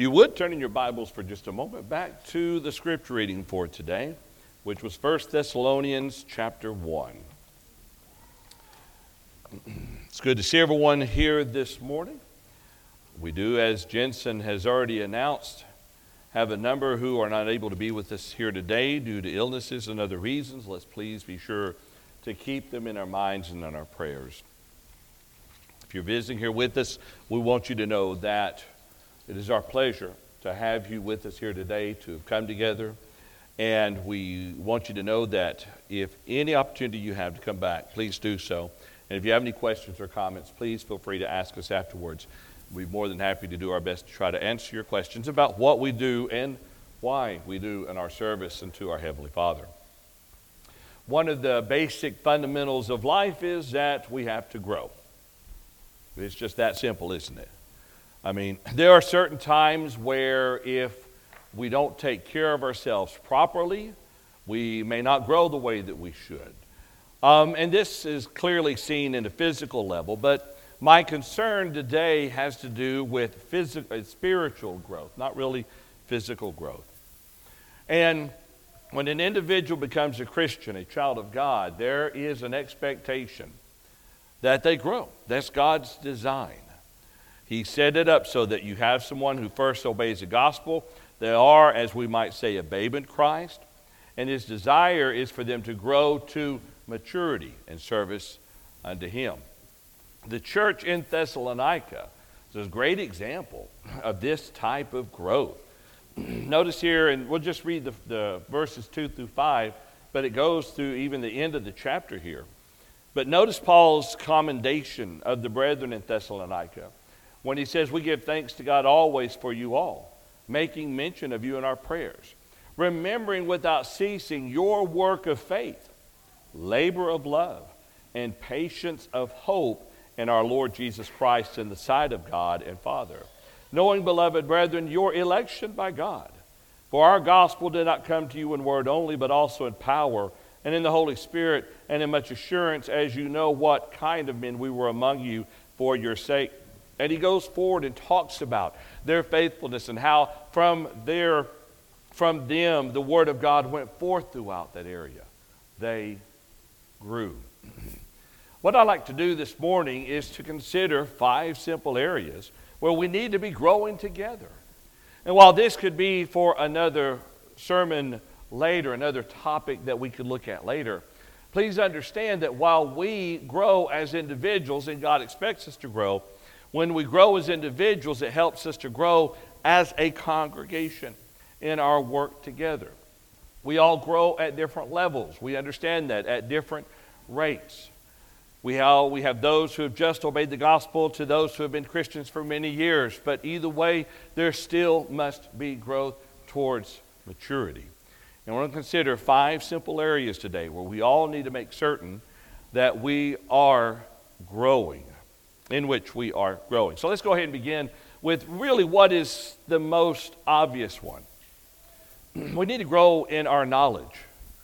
If you would, turn in your Bibles for just a moment back to the scripture reading for today, which was 1 Thessalonians chapter 1. It's good to see everyone here this morning. We do, as Jensen has already announced, have a number who are not able to be with us here today due to illnesses and other reasons. Let's please be sure to keep them in our minds and in our prayers. If you're visiting here with us, we want you to know that it is our pleasure to have you with us here today to come together. And we want you to know that if any opportunity you have to come back, please do so. And if you have any questions or comments, please feel free to ask us afterwards. We'd be more than happy to do our best to try to answer your questions about what we do and why we do in our service and to our Heavenly Father. One of the basic fundamentals of life is that we have to grow. It's just that simple, isn't it? I mean, there are certain times where if we don't take care of ourselves properly, we may not grow the way that we should. And this is clearly seen in the physical level, but my concern today has to do with spiritual growth, not really physical growth. And when an individual becomes a Christian, a child of God, there is an expectation that they grow. That's God's design. He set it up so that you have someone who first obeys the gospel. They are, as we might say, a babe in Christ. And his desire is for them to grow to maturity and service unto him. The church in Thessalonica is a great example of this type of growth. Notice here, and we'll just read the verses 2 through 5, but it goes through even the end of the chapter here. But notice Paul's commendation of the brethren in Thessalonica when he says, "We give thanks to God always for you all, making mention of you in our prayers, remembering without ceasing your work of faith, labor of love, and patience of hope in our Lord Jesus Christ in the sight of God and Father. Knowing, beloved brethren, your election by God. For our gospel did not come to you in word only, but also in power and in the Holy Spirit and in much assurance, as you know what kind of men we were among you for your sake." And he goes forward and talks about their faithfulness and how from them the word of God went forth throughout that area. They grew. What I'd like to do this morning is to consider 5 simple areas where we need to be growing together. And while this could be for another sermon later, another topic that we could look at later, please understand that while we grow as individuals, and God expects us to grow, when we grow as individuals, it helps us to grow as a congregation in our work together. We all grow at different levels. We understand that at different rates. We have those who have just obeyed the gospel to those who have been Christians for many years. But either way, there still must be growth towards maturity. And we're going to consider 5 simple areas today where we all need to make certain that we are growing, in which we are growing. So let's go ahead and begin with really what is the most obvious one. We need to grow in our knowledge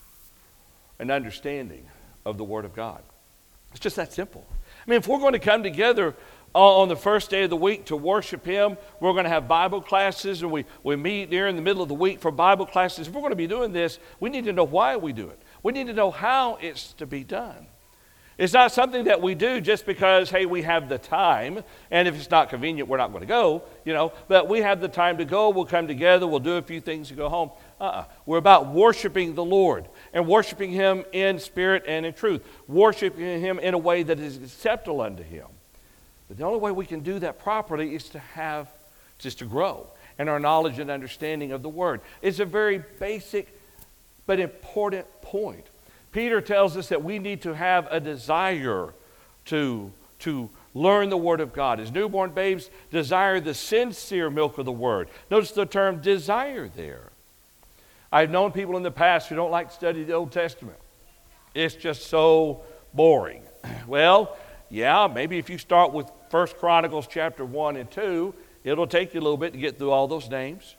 and understanding of the Word of God. It's just that simple. I mean, if we're going to come together on the first day of the week to worship Him, we're going to have Bible classes, and we meet there in the middle of the week for Bible classes. If we're going to be doing this, we need to know why we do it. We need to know how it's to be done. It's not something that we do just because, hey, we have the time, and if it's not convenient, we're not going to go, but we have the time to go, we'll come together, we'll do a few things and go home. We're about worshiping the Lord and worshiping Him in spirit and in truth, worshiping Him in a way that is acceptable unto Him. But the only way we can do that properly is to grow in our knowledge and understanding of the Word. It's a very basic but important point. Peter tells us that we need to have a desire to learn the Word of God. As newborn babes desire the sincere milk of the Word. Notice the term desire there. I've known people in the past who don't like to study the Old Testament. It's just so boring. Well, yeah, maybe if you start with 1 Chronicles chapter 1 and 2, it'll take you a little bit to get through all those names.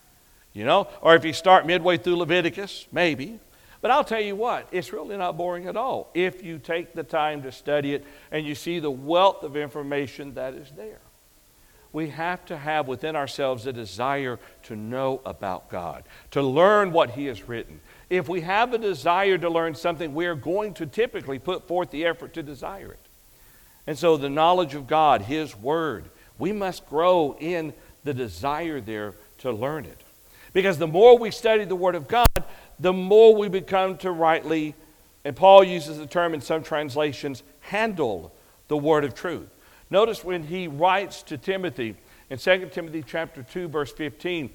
Or if you start midway through Leviticus, maybe. But I'll tell you what, it's really not boring at all if you take the time to study it and you see the wealth of information that is there. we have to have within ourselves a desire to know about God, to learn what He has written. If we have a desire to learn something, we are going to typically put forth the effort to desire it. And so the knowledge of God, His Word, we must grow in the desire there to learn it. Because the more we study the Word of God, the more we become to rightly, and Paul uses the term in some translations, handle the Word of truth. Notice when he writes to Timothy in 2 Timothy chapter 2, verse 15,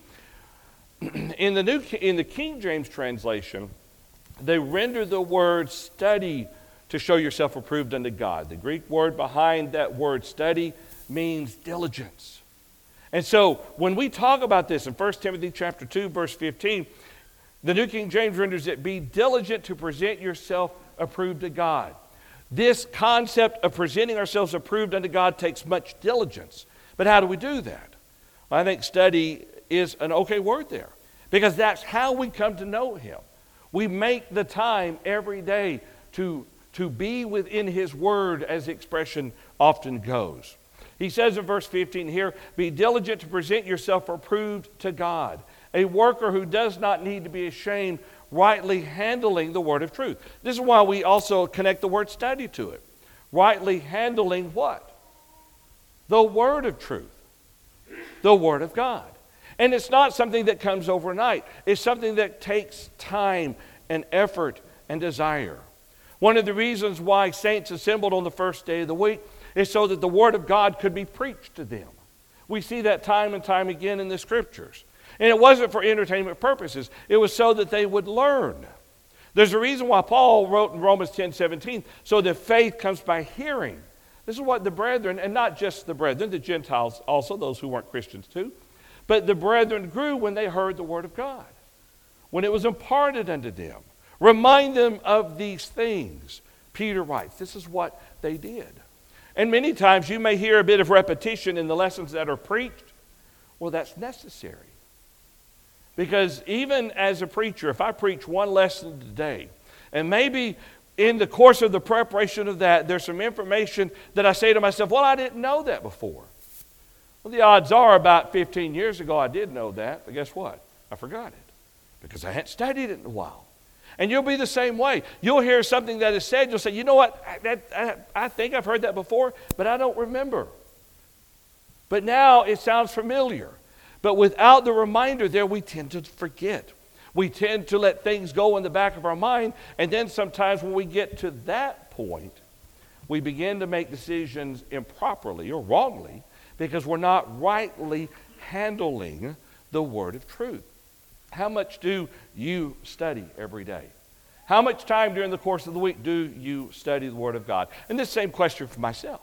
in the King James translation, they render the word study to show yourself approved unto God. The Greek word behind that word study means diligence. And so when we talk about this in 1 Timothy chapter 2, verse 15, the New King James renders it, be diligent to present yourself approved to God. This concept of presenting ourselves approved unto God takes much diligence. But how do we do that? Well, I think study is an okay word there, because that's how we come to know Him. We make the time every day to be within His Word, as the expression often goes. He says in verse 15 here, be diligent to present yourself approved to God, a worker who does not need to be ashamed, rightly handling the word of truth. This is why we also connect the word study to it. Rightly handling what? The word of truth. The word of God. And it's not something that comes overnight. It's something that takes time and effort and desire. One of the reasons why saints assembled on the first day of the week is so that the word of God could be preached to them. We see that time and time again in the Scriptures. And it wasn't for entertainment purposes. It was so that they would learn. There's a reason why Paul wrote in Romans 10:17, so that faith comes by hearing. This is what the brethren, and not just the brethren, the Gentiles also, those who weren't Christians too, but the brethren grew when they heard the word of God, when it was imparted unto them. Remind them of these things. Peter writes, this is what they did. And many times you may hear a bit of repetition in the lessons that are preached. Well, that's necessary. Because even as a preacher, if I preach one lesson today, and maybe in the course of the preparation of that, there's some information that I say to myself, well, I didn't know that before. Well, the odds are about 15 years ago I did know that, but guess what? I forgot it because I hadn't studied it in a while. And you'll be the same way. You'll hear something that is said, you'll say, you know what, I think I've heard that before, but I don't remember. But now it sounds familiar. But without the reminder there, we tend to forget. We tend to let things go in the back of our mind, and then sometimes when we get to that point, we begin to make decisions improperly or wrongly because we're not rightly handling the word of truth. How much do you study every day? How much time during the course of the week do you study the word of God? And this same question for myself.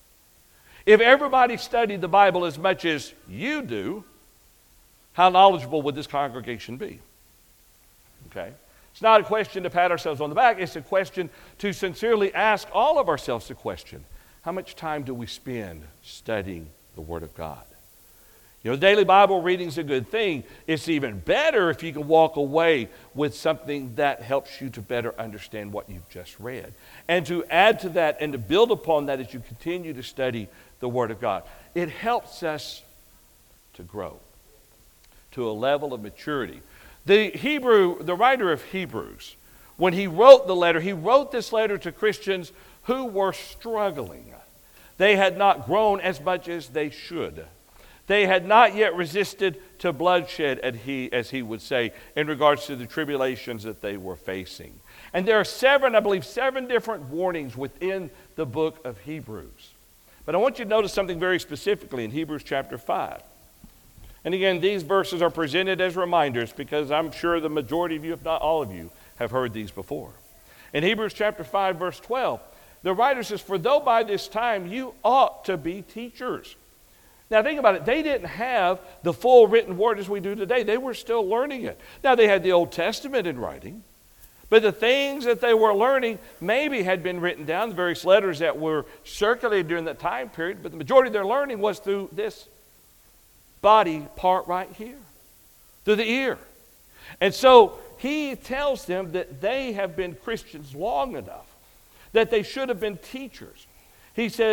If everybody studied the Bible as much as you do, how knowledgeable would this congregation be? Okay? It's not a question to pat ourselves on the back. It's a question to sincerely ask all of ourselves the question. How much time do we spend studying the Word of God? You know, daily Bible reading is a good thing. It's even better if you can walk away with something that helps you to better understand what you've just read. And to add to that and to build upon that as you continue to study the Word of God. It helps us to grow to a level of maturity. The writer of Hebrews, when he wrote the letter, he wrote this letter to Christians who were struggling. They had not grown as much as they should. They had not yet resisted to bloodshed, as he would say, in regards to the tribulations that they were facing. And there are seven different warnings within the book of Hebrews. But I want you to notice something very specifically in Hebrews chapter 5. And again, these verses are presented as reminders because I'm sure the majority of you, if not all of you, have heard these before. In Hebrews chapter 5, verse 12, the writer says, for though by this time you ought to be teachers. Now think about it. They didn't have the full written word as we do today. They were still learning it. Now they had the Old Testament in writing, but the things that they were learning maybe had been written down, the various letters that were circulated during that time period, but the majority of their learning was through this body part right here, through the ear. And so he tells them that they have been Christians long enough, that they should have been teachers. He says,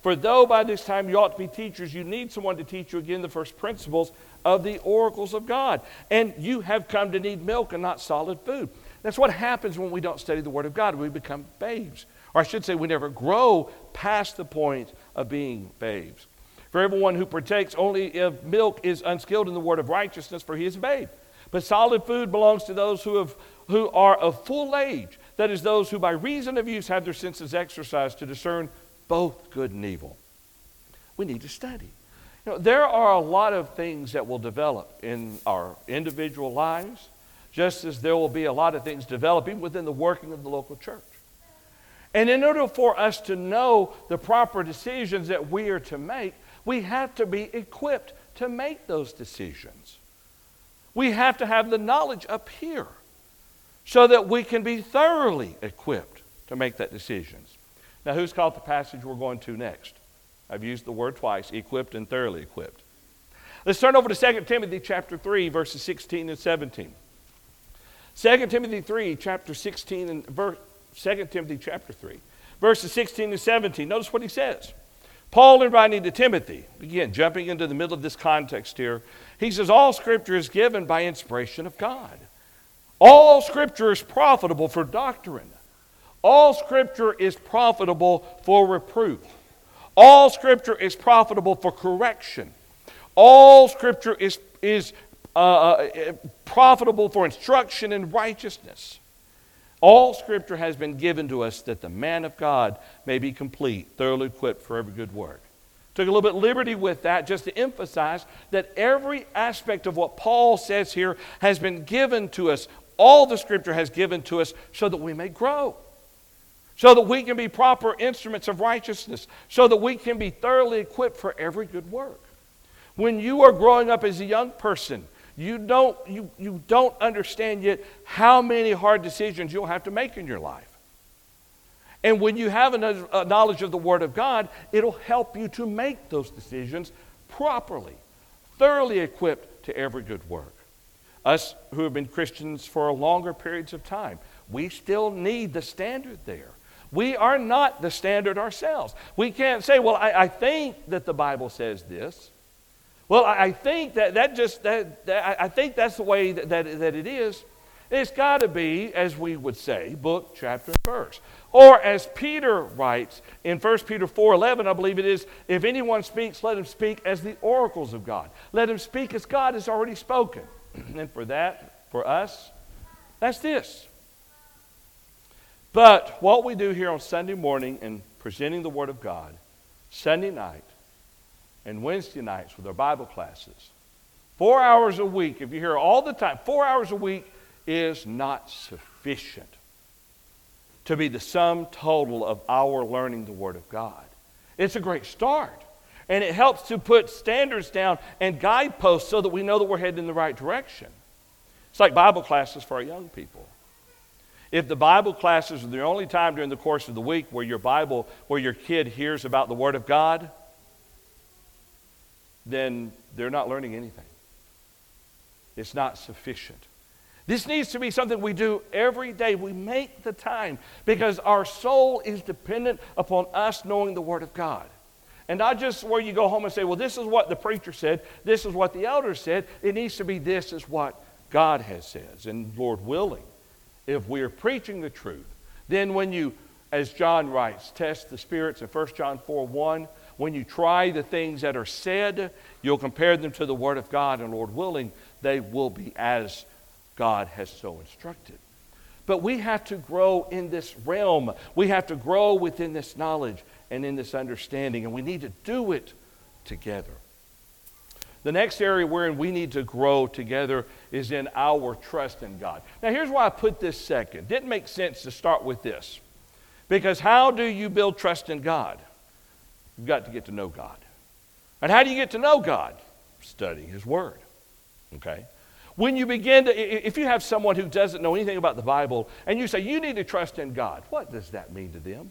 For though by this time you ought to be teachers, you need someone to teach you again the first principles of the oracles of God. And you have come to need milk and not solid food. That's what happens when we don't study the Word of God. We become babes. Or I should say, we never grow past the point of being babes. For everyone who partakes only of milk is unskilled in the word of righteousness, for he is a babe. But solid food belongs to those who are of full age. That is, those who by reason of use have their senses exercised to discern both good and evil. We need to study. There are a lot of things that will develop in our individual lives, just as there will be a lot of things developing within the working of the local church. And in order for us to know the proper decisions that we are to make, we have to be equipped to make those decisions. We have to have the knowledge up here so that we can be thoroughly equipped to make that decisions. Now, who's caught the passage we're going to next? I've used the word twice, equipped and thoroughly equipped. Let's turn over to 2 Timothy chapter 3, verses 16 and 17. 2 Timothy 3, chapter 16 and 2 Timothy chapter 3, verses 16 and 17. Notice what he says. Paul, in writing to Timothy, again, jumping into the middle of this context here, he says, all Scripture is given by inspiration of God. All Scripture is profitable for doctrine. All Scripture is profitable for reproof. All Scripture is profitable for correction. All Scripture is profitable for instruction in righteousness. All Scripture has been given to us that the man of God may be complete, thoroughly equipped for every good work. Took a little bit of liberty with that just to emphasize that every aspect of what Paul says here has been given to us. All the Scripture has given to us so that we may grow, so that we can be proper instruments of righteousness, so that we can be thoroughly equipped for every good work. When you are growing up as a young person, you don't understand yet how many hard decisions you'll have to make in your life. And when you have a knowledge of the Word of God, it'll help you to make those decisions properly, thoroughly equipped to every good work. Us who have been Christians for longer periods of time, we still need the standard there. We are not the standard ourselves. We can't say, well, I think that the Bible says this. Well, I think I think that's the way that it is. It's got to be, as we would say, book, chapter, and verse. Or as Peter writes in 1 Peter 4:11, I believe it is, if anyone speaks, let him speak as the oracles of God. Let him speak as God has already spoken. And for us, that's this. But what we do here on Sunday morning in presenting the Word of God, Sunday night, and Wednesday nights with our Bible classes, 4 hours a week, if you're here all the time, 4 hours a week is not sufficient to be the sum total of our learning the Word of God. It's a great start, and it helps to put standards down and guideposts so that we know that we're heading in the right direction. It's like Bible classes for our young people. If the Bible classes are the only time during the course of the week where your kid hears about the Word of God, then they're not learning anything. It's not sufficient. This needs to be something we do every day. We make the time because our soul is dependent upon us knowing the Word of God. And not just where you go home and say, well, this is what the preacher said, this is what the elder said. It needs to be this is what God has said. And Lord willing, if we are preaching the truth, then when you, as John writes, test the spirits in 1 John 4:1, when you try the things that are said, you'll compare them to the Word of God, and Lord willing, they will be as God has so instructed. But we have to grow in this realm. We have to grow within this knowledge and in this understanding, and we need to do it together. The next area wherein we need to grow together is in our trust in God. Now, here's why I put this second. Didn't make sense to start with this. Because how do you build trust in God? You've got to get to know God. And how do you get to know God? Studying His Word. Okay? When you begin to, if you have someone who doesn't know anything about the Bible, and you say, you need to trust in God, what does that mean to them?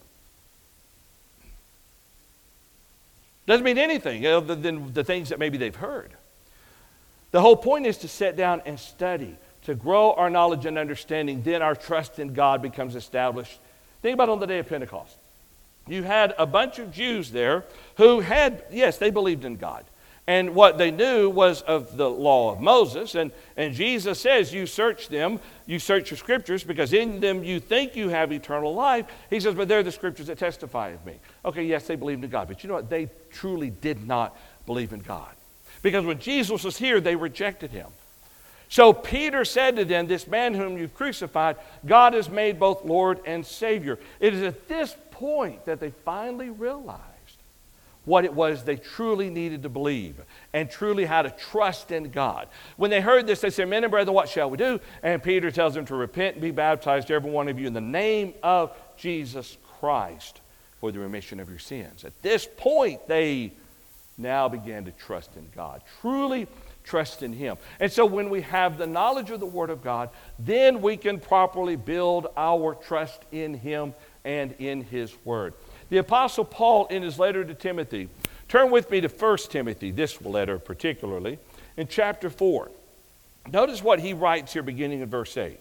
Doesn't mean anything other than the things that maybe they've heard. The whole point is to sit down and study, to grow our knowledge and understanding. Then our trust in God becomes established. Think about on the day of Pentecost. you had a bunch of Jews there who had, yes, they believed in God. And what they knew was of the law of Moses. And Jesus says, you search them, you search your scriptures, because in them you think you have eternal life. He says, but they're the scriptures that testify of me. Okay, yes, they believed in God. But you know what? They truly did not believe in God. Because when Jesus was here, they rejected him. So Peter said to them, this man whom you've crucified, God has made both Lord and Savior. It is at this point that they finally realized what it was they truly needed to believe and truly how to trust in God. When they heard this, they said, men and brethren, what shall we do? And Peter tells them to repent and be baptized, every one of you, in the name of Jesus Christ for the remission of your sins. At this point, they now began to trust in God, truly trust in him. And so when we have the knowledge of the Word of God, then we can properly build our trust in him and in his Word. The Apostle Paul, in his letter to Timothy, turn with me to 1 Timothy, this letter particularly, in chapter 4. Notice what he writes here beginning in verse 8.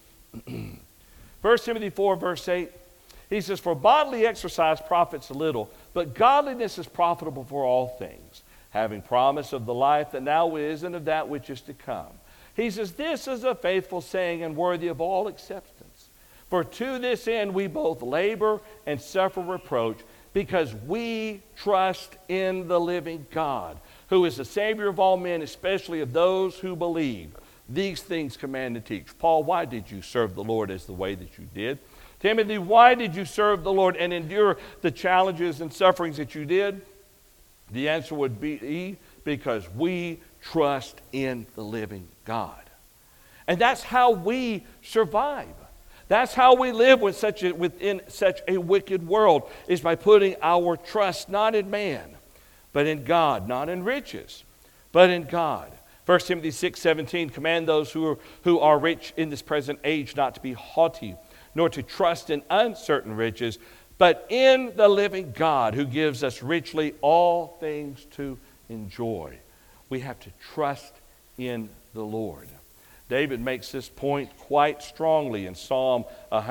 1 Timothy 4, verse 8, he says, for bodily exercise profits a little, but godliness is profitable for all things, having promise of the life that now is and of that which is to come. He says, this is a faithful saying and worthy of all acceptance. For to this end we both labor and suffer reproach, because we trust in the living God, who is the Savior of all men, especially of those who believe. These things command and teach. Paul, why did you serve the Lord as the way that you did? Timothy, why did you serve the Lord and endure the challenges and sufferings that you did? The answer would be, because we trust in the living God. And that's how we survive. That's how we live within such a wicked world, is by putting our trust not in man, but in God, not in riches, but in God. 1 Timothy 6:17, command those who are rich in this present age not to be haughty, nor to trust in uncertain riches, but in the living God, who gives us richly all things to enjoy. We have to trust in the Lord. David makes this point quite strongly in Psalm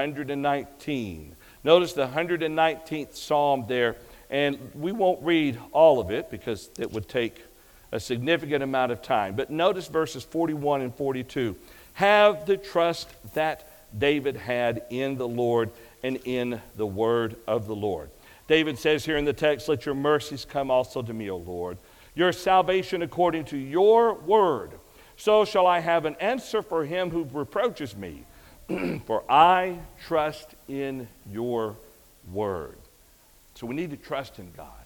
119. Notice the 119th Psalm there, and we won't read all of it because it would take a significant amount of time. But notice verses 41 and 42. Have the trust that David had in the Lord and in the word of the Lord. David says here in the text, let your mercies come also to me, O Lord, your salvation according to your word. So shall I have an answer for him who reproaches me, for I trust in your word. So we need to trust in God.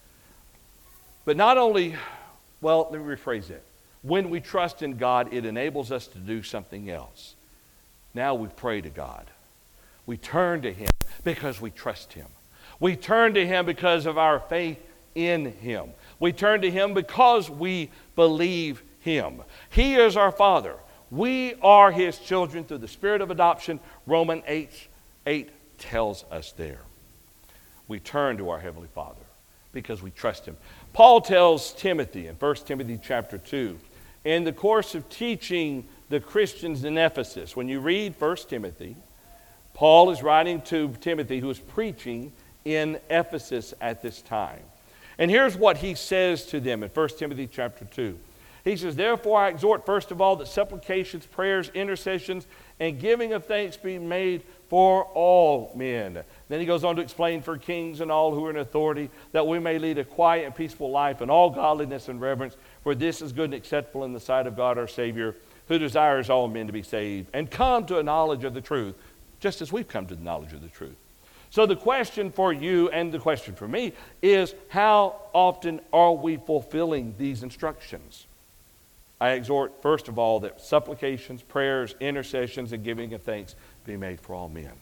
But not only, well, let me rephrase it. When we trust in God, it enables us to do something else. Now we pray to God. We turn to him because we trust him. We turn to him because of our faith in him. We turn to him because we believe him. He is our Father. We are his children through the Spirit of adoption. Romans 8 tells us there. We turn to our Heavenly Father because we trust him. Paul tells Timothy in 1 Timothy chapter 2, in the course of teaching the Christians in Ephesus, when you read 1 Timothy, Paul is writing to Timothy, who is preaching in Ephesus at this time. And here's what he says to them in 1 Timothy chapter 2. He says, therefore I exhort first of all that supplications, prayers, intercessions, and giving of thanks be made for all men. Then he goes on to explain for kings and all who are in authority, that we may lead a quiet and peaceful life in all godliness and reverence, for this is good and acceptable in the sight of God our Savior, who desires all men to be saved and come to a knowledge of the truth, just as we've come to the knowledge of the truth. So the question for you and the question for me is, how often are we fulfilling these instructions? I exhort, first of all, that supplications, prayers, intercessions, and giving of thanks be made for all men.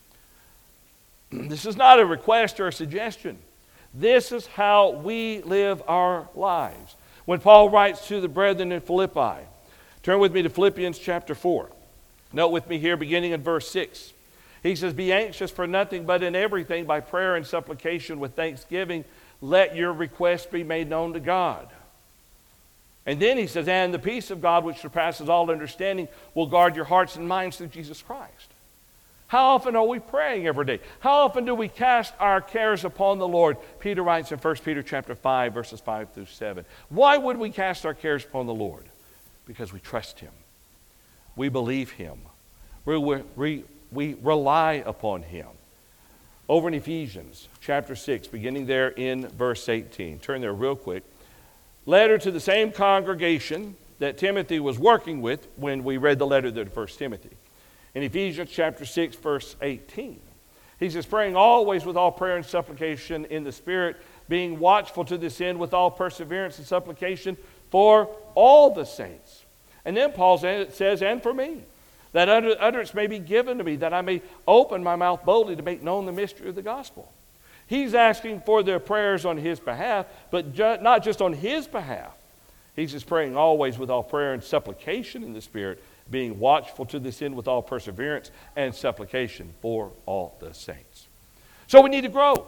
This is not a request or a suggestion. This is how we live our lives. When Paul writes to the brethren in Philippi, turn with me to Philippians chapter 4. Note with me here, beginning in verse 6. He says, be anxious for nothing, but in everything by prayer and supplication with thanksgiving, let your requests be made known to God. And then he says, and the peace of God which surpasses all understanding will guard your hearts and minds through Jesus Christ. How often are we praying every day? How often do we cast our cares upon the Lord? Peter writes in 1 Peter chapter 5, verses 5 through 7. Why would we cast our cares upon the Lord? Because we trust Him. We believe Him. We rely upon Him. Over in Ephesians chapter 6, beginning there in verse 18. Turn there real quick. Letter to the same congregation that Timothy was working with when we read the letter to 1 Timothy. In Ephesians chapter 6, verse 18, he says, praying always with all prayer and supplication in the Spirit, being watchful to this end with all perseverance and supplication for all the saints. And then Paul says, and for me, that utterance may be given to me, that I may open my mouth boldly to make known the mystery of the gospel. He's asking for their prayers on his behalf, but not just on his behalf. He's just praying always with all prayer and supplication in the Spirit, being watchful to this end with all perseverance and supplication for all the saints. So we need to grow.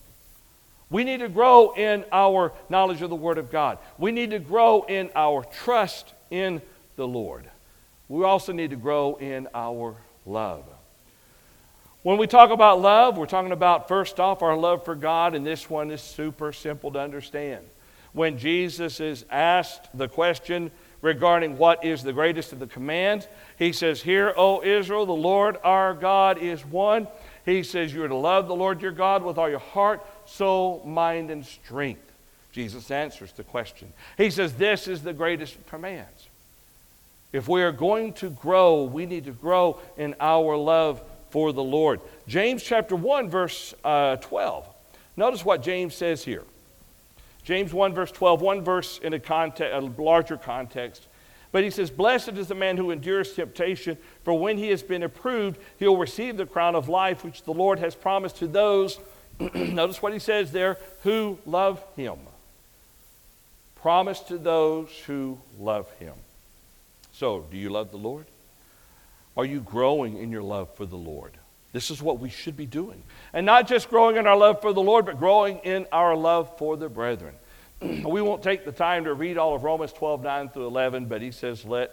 We need to grow in our knowledge of the Word of God. We need to grow in our trust in the Lord. We also need to grow in our love. When we talk about love, we're talking about, first off, our love for God, and this one is super simple to understand. When Jesus is asked the question regarding what is the greatest of the commands, he says, hear, O Israel, the Lord our God is one. He says you're to love the Lord your God with all your heart, soul, mind, and strength. Jesus answers the question. He says this is the greatest of commands. If we are going to grow, we need to grow in our love for the Lord. James chapter 1, verse 12. Notice what James says here. James 1, verse 12, one verse in a larger context. But he says, blessed is the man who endures temptation, for when he has been approved, he'll receive the crown of life which the Lord has promised to those, notice what he says there, who love him. Promised to those who love him. So, do you love the Lord? Are you growing in your love for the Lord? This is what we should be doing. And not just growing in our love for the Lord, but growing in our love for the brethren. We won't take the time to read all of Romans 12, 9 through 11, but he says, let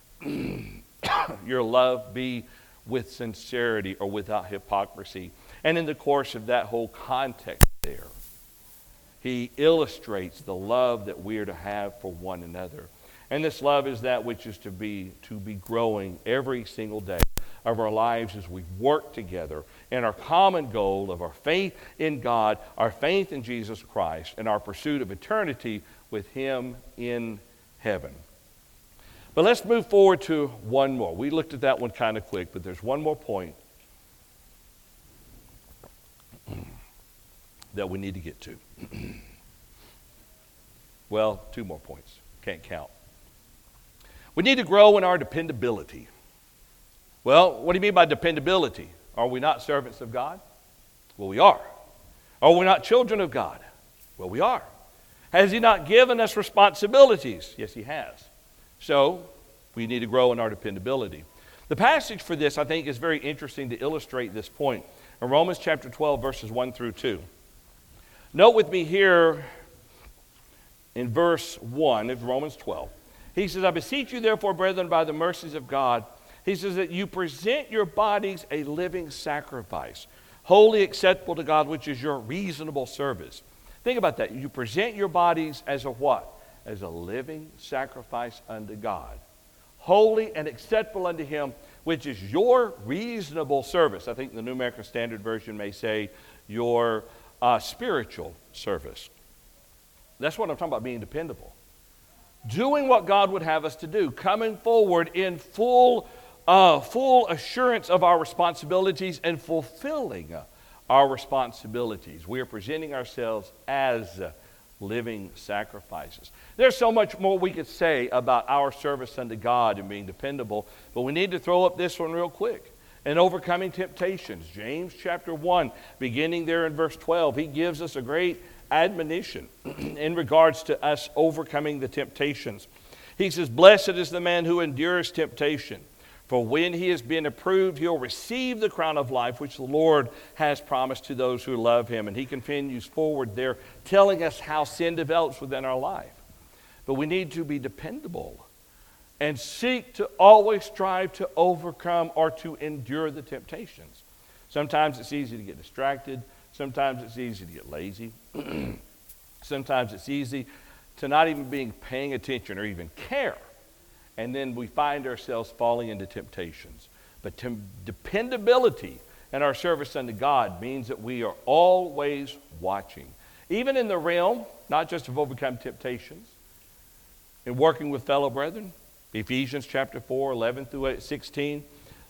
your love be with sincerity or without hypocrisy. And in the course of that whole context there, he illustrates the love that we are to have for one another. And this love is that which is to be growing every single day of our lives as we work together in our common goal of our faith in God, our faith in Jesus Christ, and our pursuit of eternity with Him in heaven. But let's move forward to one more. We looked at that one kind of quick, but there's one more point that we need to get to. Well, two more points. Can't count. We need to grow in our dependability. Well, what do you mean by dependability? Are we not servants of God? Well, we are. Are we not children of God? Well, we are. Has He not given us responsibilities? Yes, He has. So, we need to grow in our dependability. The passage for this, I think, is very interesting to illustrate this point. In Romans chapter 12, verses 1 through 2. Note with me here in verse 1 of Romans 12. He says, I beseech you, therefore, brethren, by the mercies of God, he says that you present your bodies a living sacrifice, wholly acceptable to God, which is your reasonable service. Think about that. You present your bodies as a what? As a living sacrifice unto God. Holy and acceptable unto Him, which is your reasonable service. I think the New American Standard Version may say your spiritual service. That's what I'm talking about, being dependable. Doing what God would have us to do. Coming forward in full assurance of our responsibilities and fulfilling our responsibilities. We are presenting ourselves as living sacrifices. There's so much more we could say about our service unto God and being dependable, but we need to throw up this one real quick. And overcoming temptations. James chapter 1, beginning there in verse 12, he gives us a great admonition in regards to us overcoming the temptations. He says, blessed is the man who endures temptation, for when he has been approved, he'll receive the crown of life which the Lord has promised to those who love him. And he continues forward there, telling us how sin develops within our life. But we need to be dependable. and seek to always strive to overcome or to endure the temptations. Sometimes it's easy to get distracted. Sometimes it's easy to get lazy. Sometimes it's easy to not even being paying attention or even care. And then we find ourselves falling into temptations. But dependability in our service unto God means that we are always watching. Even in the realm, not just of overcome temptations, in working with fellow brethren, Ephesians chapter 4, 11 through 16.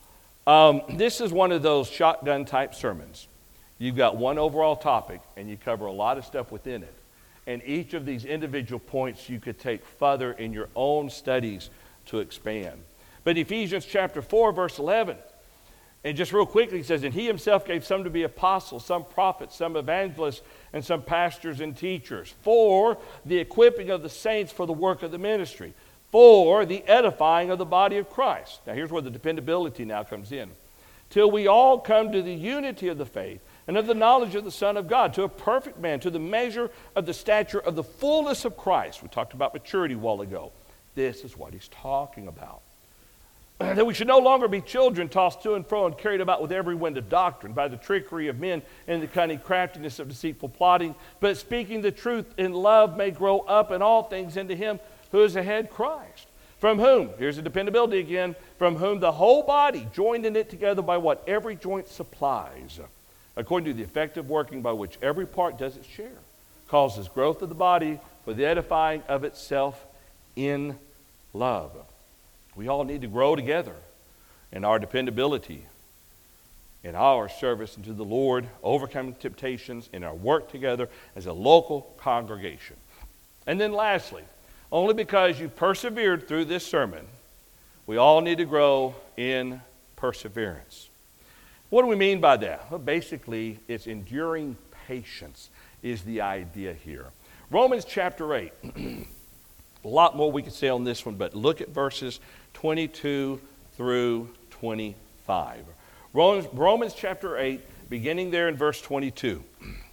This is one of those shotgun type sermons. You've got one overall topic and you cover a lot of stuff within it. And each of these individual points you could take further in your own studies to expand. But Ephesians chapter 4, verse 11, and just real quickly, he says, and he himself gave some to be apostles, some prophets, some evangelists, and some pastors and teachers, for the equipping of the saints for the work of the ministry, for the edifying of the body of Christ. Now here's where the dependability now comes in. Till we all come to the unity of the faith and of the knowledge of the Son of God, to a perfect man, to the measure of the stature of the fullness of Christ. We talked about maturity a while ago. This is what he's talking about. That we should no longer be children tossed to and fro and carried about with every wind of doctrine by the trickery of men and the cunning craftiness of deceitful plotting, but speaking the truth in love may grow up in all things into him who is the head, Christ. From whom, here's the dependability again, from whom the whole body, joined in it together by what every joint supplies, according to the effective working by which every part does its share, causes growth of the body for the edifying of itself in love. We all need to grow together in our dependability, in our service unto the Lord, overcoming temptations, in our work together as a local congregation. And then lastly, only because you persevered through this sermon, we all need to grow in perseverance. What do we mean by that? Well, basically, it's enduring patience is the idea here. Romans chapter 8. A lot more we could say on this one, but look at verses 22 through 25. Romans chapter 8, beginning there in verse 22.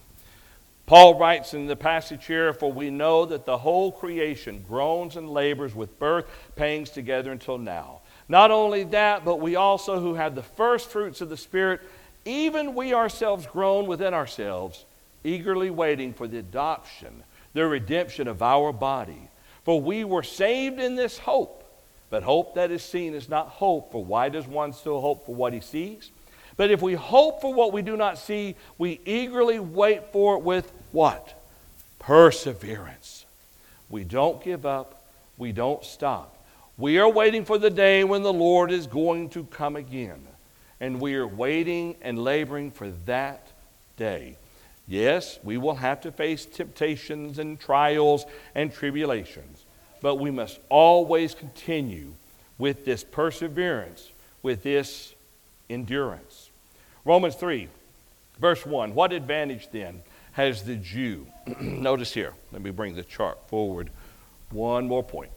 Paul writes in the passage here, for we know that the whole creation groans and labors with birth pangs together until now. Not only that, but we also who have the first fruits of the Spirit, even we ourselves groan within ourselves, eagerly waiting for the adoption, the redemption of our body. For we were saved in this hope. But hope that is seen is not hope, for why does one still hope for what he sees? But if we hope for what we do not see, we eagerly wait for it with what? Perseverance. We don't give up. We don't stop. We are waiting for the day when the Lord is going to come again. And we are waiting and laboring for that day. Yes, we will have to face temptations and trials and tribulations. But we must always continue with this perseverance, with this endurance. Romans 3, verse 1. What advantage then has the Jew? Notice here. Let me bring the chart forward. One more point.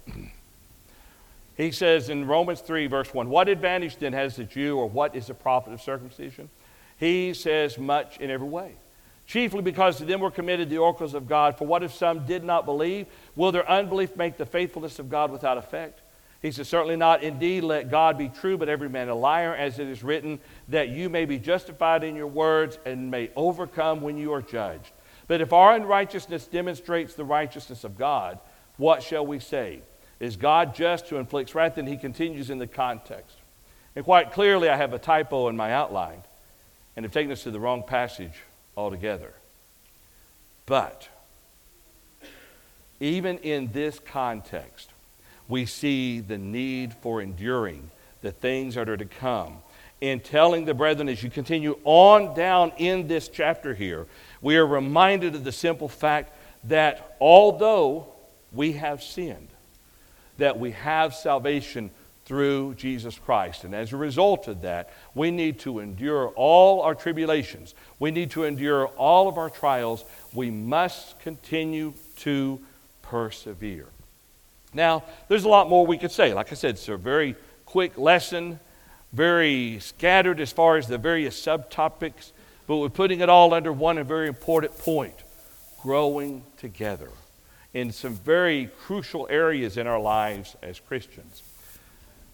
He says in Romans 3, verse 1, what advantage then has the Jew, or what is the profit of circumcision? He says much in every way. Chiefly because to them were committed the oracles of God. For what if some did not believe? Will their unbelief make the faithfulness of God without effect? He says, certainly not. Indeed, let God be true, but every man a liar, as it is written, that you may be justified in your words and may overcome when you are judged. But if our unrighteousness demonstrates the righteousness of God, what shall we say? Is God just who inflicts wrath? And he continues in the context. And quite clearly, I have a typo in my outline and have taken us to the wrong passage altogether. But even in this context, we see the need for enduring the things that are to come. In telling the brethren, as you continue on down in this chapter here, we are reminded of the simple fact that although we have sinned, that we have salvation through Jesus Christ. And as a result of that, we need to endure all our tribulations. We need to endure all of our trials. We must continue to persevere. Now, there's a lot more we could say. Like I said, it's a very quick lesson, very scattered as far as the various subtopics, but we're putting it all under one very important point: growing together in some very crucial areas in our lives as Christians.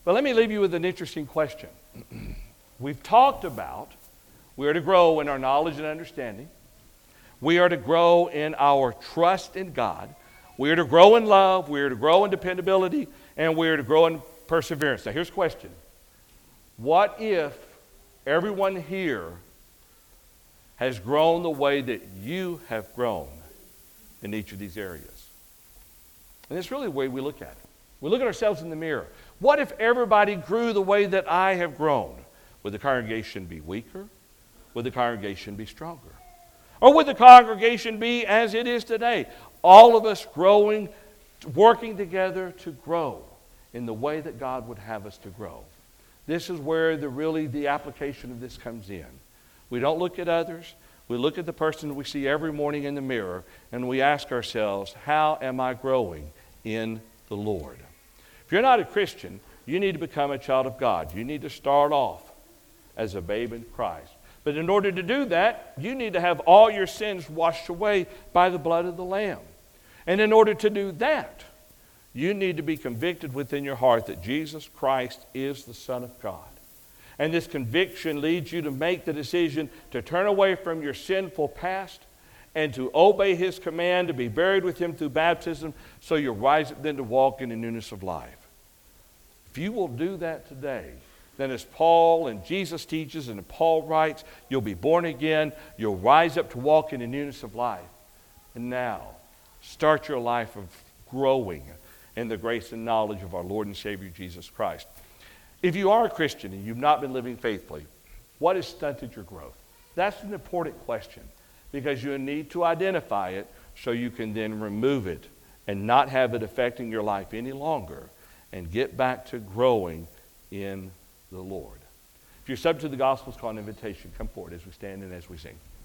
But let me leave you with an interesting question. We've talked about we are to grow in our knowledge and understanding. We are to grow in our trust in God. We are to grow in love. We are to grow in dependability. And we are to grow in perseverance. Now here's the question. What if everyone here has grown the way that you have grown in each of these areas? And it's really the way we look at it. We look at ourselves in the mirror. What if everybody grew the way that I have grown? Would the congregation be weaker? Would the congregation be stronger? Or would the congregation be as it is today? All of us growing, working together to grow in the way that God would have us to grow. This is where the application of this comes in. We don't look at others. We look at the person we see every morning in the mirror, and we ask ourselves, how am I growing in the Lord? If you're not a Christian, you need to become a child of God. You need to start off as a babe in Christ. But in order to do that, you need to have all your sins washed away by the blood of the Lamb. And in order to do that, you need to be convicted within your heart that Jesus Christ is the Son of God. And this conviction leads you to make the decision to turn away from your sinful past and to obey His command to be buried with Him through baptism, so you'll rise up then to walk in the newness of life. If you will do that today, then as Paul and Jesus teaches and Paul writes, you'll be born again, you'll rise up to walk in the newness of life. And now, start your life of growing in the grace and knowledge of our Lord and Savior Jesus Christ. If you are a Christian and you've not been living faithfully, what has stunted your growth? That's an important question, because you need to identify it so you can then remove it and not have it affecting your life any longer and get back to growing in the Lord. If you're subject to the gospel's call and invitation, come forward as we stand and as we sing.